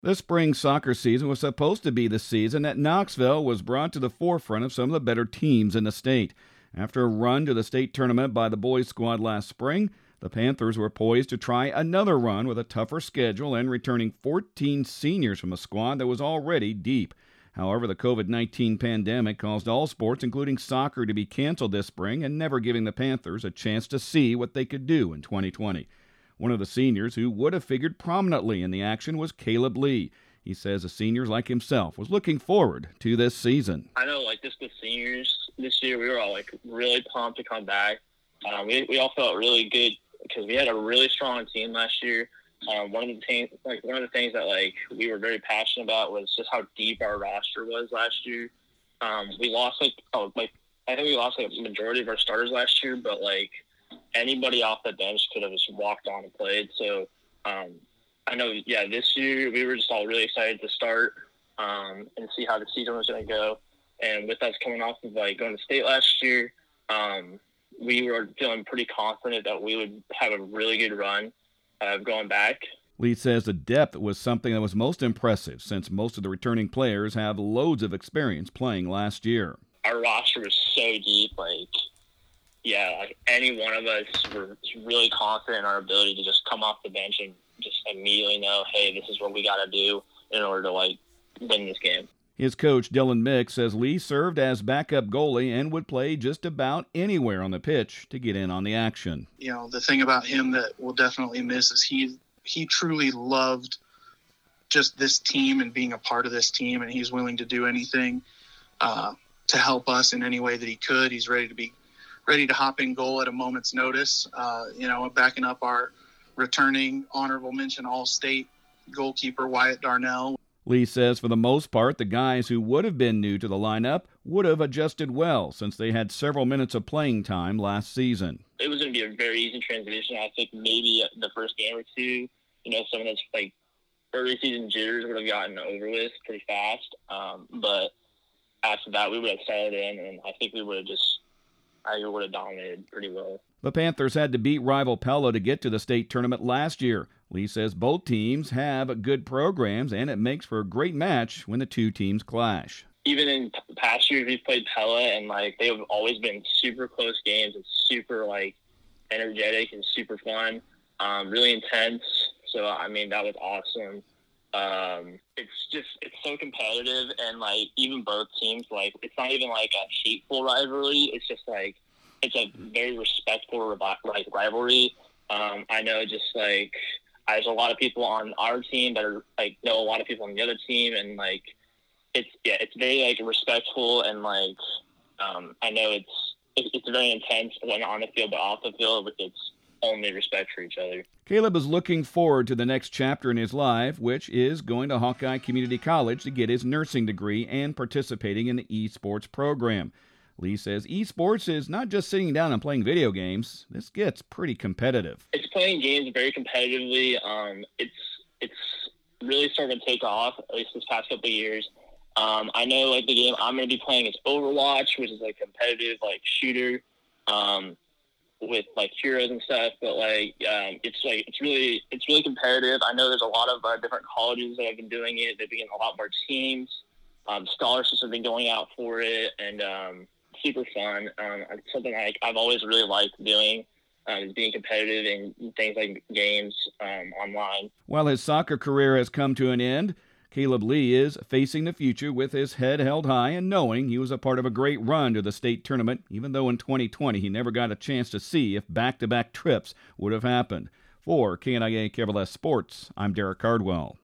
The spring soccer season was supposed to be the season that Knoxville was brought to the forefront of some of the better teams in the state. After a run to the state tournament by the boys' squad last spring, the Panthers were poised to try another run with a tougher schedule and returning 14 seniors from a squad that was already deep. However, the COVID-19 pandemic caused all sports, including soccer, to be canceled this spring and never giving the Panthers a chance to see what they could do in 2020. One of the seniors who would have figured prominently in the action was Caleb Lee. He says the seniors like himself was looking forward to this season. I know, just the seniors this year, we were all really pumped to come back. We all felt really good because we had a really strong team last year. One of the things that we were very passionate about was just how deep our roster was last year. We lost I think we lost a majority of our starters last year, but anybody off the bench could have just walked on and played. So I know, this year we were just all really excited to start and see how the season was going to go. And with us coming off of going to state last year, we were feeling pretty confident that we would have a really good run going back. Lee says the depth was something that was most impressive since most of the returning players have loads of experience playing last year. Our roster was so deep, any one of us were really confident in our ability to just come off the bench and just immediately know, hey, this is what we got to do in order to win this game. His coach, Dylan Mick, says Lee served as backup goalie and would play just about anywhere on the pitch to get in on the action. The thing about him that we'll definitely miss is he truly loved just this team and being a part of this team, and he's willing to do anything to help us in any way that he could. He's ready to hop in goal at a moment's notice, backing up our returning honorable mention All-State goalkeeper Wyatt Darnell. Lee says for the most part, the guys who would have been new to the lineup would have adjusted well since they had several minutes of playing time last season. It was going to be a very easy transition. I think maybe the first game or two, some of those early season jitters would have gotten over with pretty fast. But after that, we would have settled in, and I think we would have dominated pretty well. The Panthers had to beat rival Pella to get to the state tournament last year. Lee says both teams have good programs, and it makes for a great match when the two teams clash. Even in past years, we've played Pella, and they've always been super close games and super energetic and super fun, really intense. So that was awesome. It's so competitive, and even both teams, it's not even a hateful rivalry. It's just it's a very respectful rivalry. I know there's a lot of people on our team that are know a lot of people on the other team, and it's very respectful, and I know it's very intense when on the field, but off the field it's only respect for each other. Caleb is looking forward to the next chapter in his life, which is going to Hawkeye Community College to get his nursing degree and participating in the esports program. Lee says esports is not just sitting down and playing video games. This gets pretty competitive. It's playing games very competitively. It's really starting to take off, at least this past couple of years. I know the game I'm going to be playing is Overwatch, which is a competitive shooter with heroes and stuff. But it's really competitive. I know there's a lot of different colleges that have been doing it. They've been getting a lot more teams. Scholarships have been going out for it, and super fun. It's something I've always really liked doing, is being competitive in things like games online. While his soccer career has come to an end, Caleb Lee is facing the future with his head held high and knowing he was a part of a great run to the state tournament, even though in 2020 he never got a chance to see if back-to-back trips would have happened. For KNIA KFLS Sports, I'm Derek Cardwell.